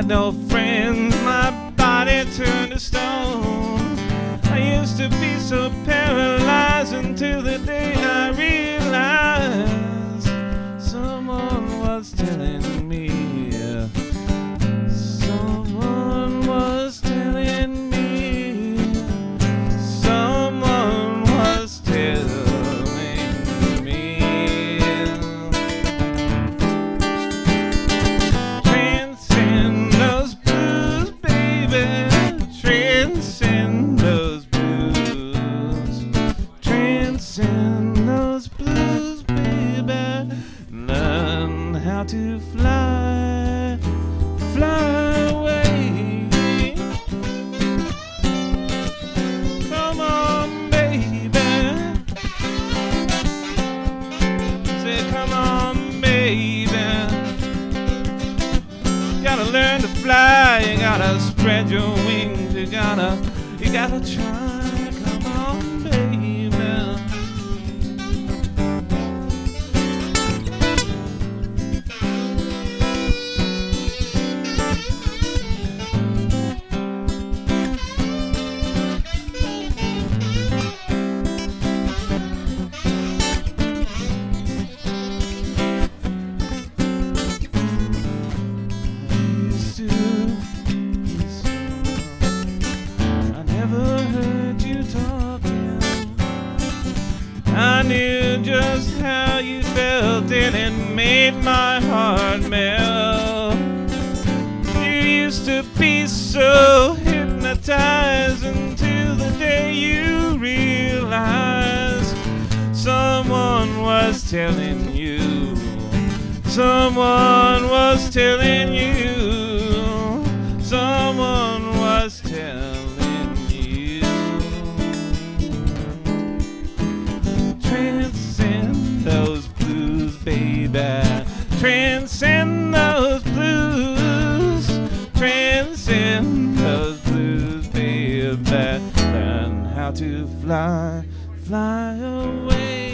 had no friends, my body turned to stone. I used to be so paralyzed until the day I realized someone was telling me. Someone was telling me. Someone was telling me. Transcend those blues, baby. Transcend those blues. Transcend those blues, baby. Learn how to fly, fly away. Come on, baby. Say, come on, baby. Gotta learn to fly. You gotta spread your wings. You gotta try. Come on, baby. I knew just how you felt and it made my heart melt. You used to be so hypnotized until the day you realized someone was telling you. Someone was telling you. Someone was telling you. Transcend those blues, baby. Transcend those blues. Transcend those blues, baby. Learn how to fly, fly away.